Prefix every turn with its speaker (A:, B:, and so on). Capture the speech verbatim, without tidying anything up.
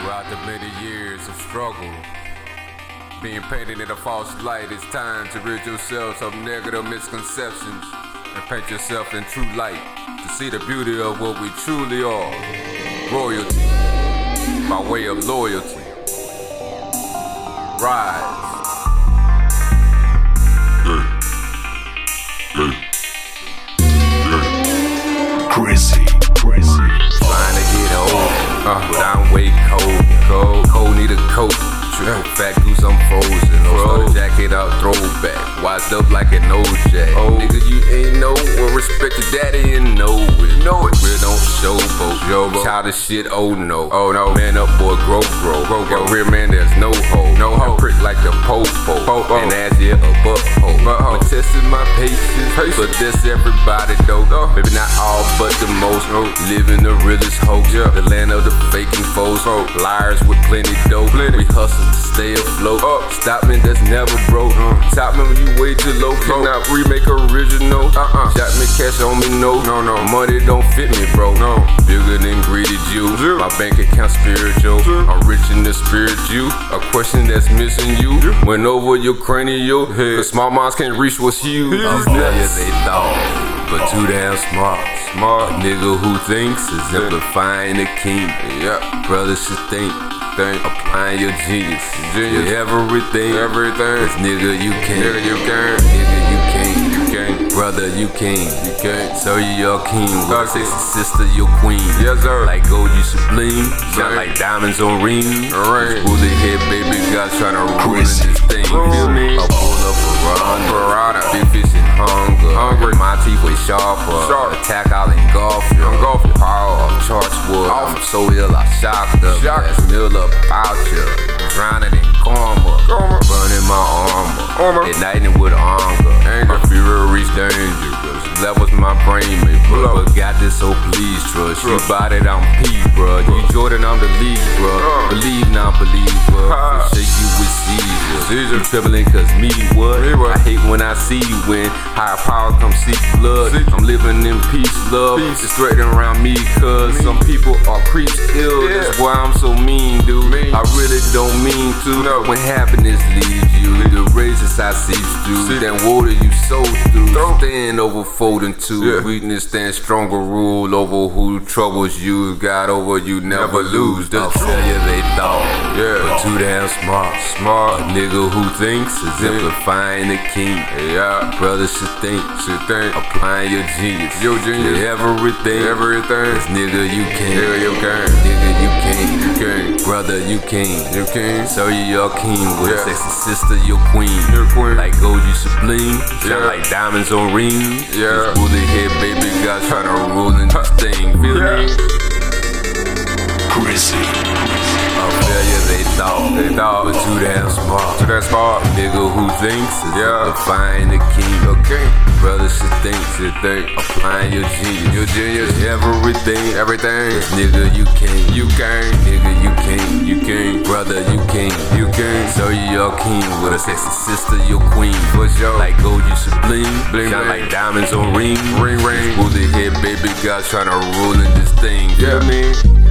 A: Throughout the many years of struggle, being painted in a false light, it's time to rid yourself of negative misconceptions and paint yourself in true light to see the beauty of what we truly are. Royalty, by way of loyalty. Rise.
B: Crazy, crazy.
A: Trying to get old, uh, but I'm way cold. Cold, cold need a coat. Triple fat goose, I'm frozen. Throw the jacket out, throwback. Wised up like an old jack. Oh. Nigga, you ain't know what respect your daddy and know it. Know it. Real don't showboat. Showboat. Childish shit, oh no. Oh no. Man up, boy, grow, grow. Grow, grow. Real man, there's no hoe. No hoe. Prick like the po-po. Po-po. And ass, yeah, a butthole. But testing my patience. Patience. But that's everybody, though. Oh. Maybe not all, but the most. Oh. Living the realest hope. Yeah. The land of the faking foes. Oh. Liars with plenty dough. Plenty. We hustle to stay afloat. Uh, Stop me, that's never broke. Uh, Top me when you way too low. Cannot remake original. Uh-uh. Shot me, cash on me, no. No, no. Money don't fit me, bro. No. Bigger than greedy Jew. Zero. My bank account spiritual. Zero. I'm rich in the spirit, you. A question that's missing you. Zero. Went over your cranial. Hey. Cause small minds can't reach what's huge. I'm failure they thought, but too damn smart. Smart. A nigga who thinks is exemplifying the king. Yeah. Brothers should think. Applying your genius, genius. Yeah, everything, everything. Cause nigga, you can't, nigga, you can't, nigga, you can't, you can't, brother, you can't, you can't. So you your king, with a sexy sister, your queen. Yes, sir. Like gold, you sublime, shine like diamonds on rings. Right. Bullet head, baby, God tryna rule in this thing. Feel me? I pull up a run, big fish and hunger. Hungry. My teeth way sharper. Sharp. Attack, I'll engulf you. Engulf you. Power of charts wood. I'm so ill, I shocked up. Shocked. Mill up out ya. Drowning in karma. Karma. Burning my armor. Armor. Igniting with anger. Anger. My fury reach dangerous. Levels my brain made, bro. But got this, so please trust. You bought it, I'm P, bro. You Jordan, I'm the league, bro. Uh. Believe, now believe, bro. Uh. Shake you with seizures. You trembling cause me what? me what? I hate when I see you win. Higher power come seek blood. See. I'm living in peace, love. Peace. It's threatening around me cause me. Some people are creeps ill. Yeah. That's why I'm so mean, dude. Mean. I really don't mean to. No. When happiness leaves you, the raises I seeps through. That water you sow through. Throw. Stand over folding to. Yeah. Weakness stand stronger, rule over who troubles you. Got over you, never, never lose. The failure they thought, yeah. But too damn smart. Smart. A nigga who thinks is exemplifying the king. Yeah. Brothers should think, should think. Applying your genius. Your genius. Yeah, everything. Everything. Cause nigga you can't. Nigga you can't. Nigga you can't. You can't. Brother you can't. You can't. So you your king. With yeah. a sexy sister, your queen. Your queen. Like gold you sublime. Shine yeah. like diamonds on rings. Yeah. Bullet head, baby, God tryna rule in this thing. Feel yeah. me?
B: Crazy.
A: A failure they thought, they thought, but too damn smart. Too damn smart. Nigga who thinks is yeah. defying the king. Okay. Brothers should think, should think. Applying your genius, your genius, everything, everything. Cause nigga you can't, you can't. Nigga you can't, you can't. Brother you can't, you can't. So you your king with a sexy sister, your queen. For sure. Like gold you sublime, bling, shine like diamonds on rings. Ring, ring. Bullet head, baby, God tryna rule in this thing. Yeah, man.